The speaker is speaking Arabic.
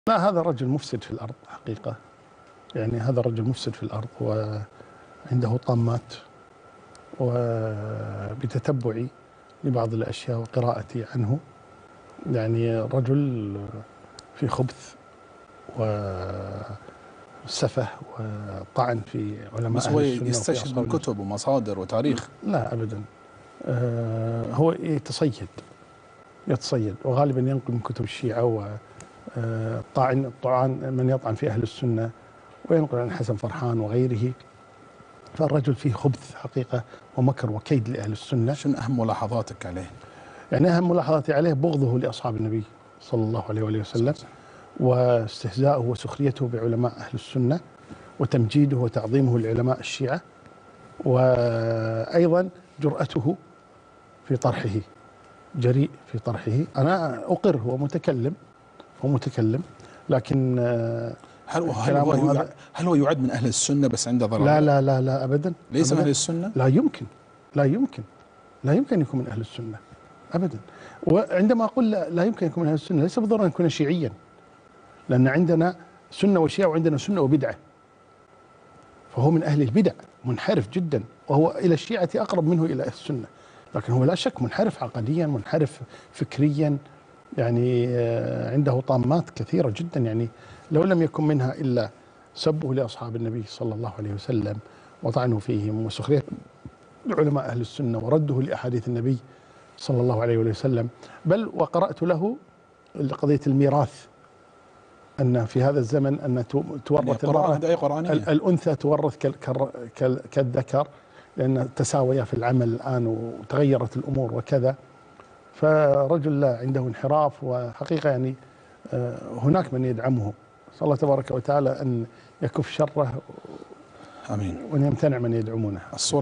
لا، هذا رجل مفسد في الأرض حقيقة. يعني هذا رجل مفسد في الأرض وعنده طامات، وبتتبعي لبعض الأشياء وقراءتي عنه يعني رجل في خبث وسفه وطعن في علماء بس أهل هو السنة يستشهد من كتب ومصادر وتاريخ. لا أبدا. هو يتصيد وغالبا ينقل من كتب الشيعة طعن من يطعن في أهل السنة، وينقل عن حسن فرحان وغيره. فالرجل فيه خبث حقيقة ومكر وكيد لأهل السنة. شنو أهم ملاحظاتك عليه؟ يعني أهم ملاحظاتي عليه بغضه لأصحاب النبي صلى الله عليه وآله وسلم، واستهزاؤه وسخريته بعلماء أهل السنة، وتمجيده وتعظيمه لعلماء الشيعة، وأيضا جرأته في طرحه، جريء في طرحه. أنا أقر هو متكلم، لكن هل هو يعد من أهل السنة بس عنده ضرر؟ لا لا لا لا أبدا، ليس من أهل السنة؟ لا يمكن أن يكون من أهل السنة أبدا. وعندما أقول لا يمكن أن يكون من أهل السنة ليس بالضرورة أن يكون شيعيا، لأن عندنا سنة وشيعة وعندنا سنة وبدعة، فهو من أهل البدع، منحرف جدا، وهو إلى الشيعة أقرب منه إلى السنة، لكن هو لا شك منحرف عقديا، منحرف فكريا، يعني عنده طامات كثيرة جدا. يعني لو لم يكن منها إلا سبه لأصحاب النبي صلى الله عليه وسلم وطعنه فيهم وسخرية علماء أهل السنة ورده لأحاديث النبي صلى الله عليه وسلم. بل وقرأت له قضية الميراث، أن في هذا الزمن أن تورث المرأة الأنثى تورث كالذكر، لأن تساويا في العمل الآن وتغيرت الأمور وكذا. فرجل لا عنده انحراف، وحقيقة يعني هناك من يدعمه. صلى الله تبارك وتعالى أن يكف شره، آمين، وأن يمتنع من يدعمونه.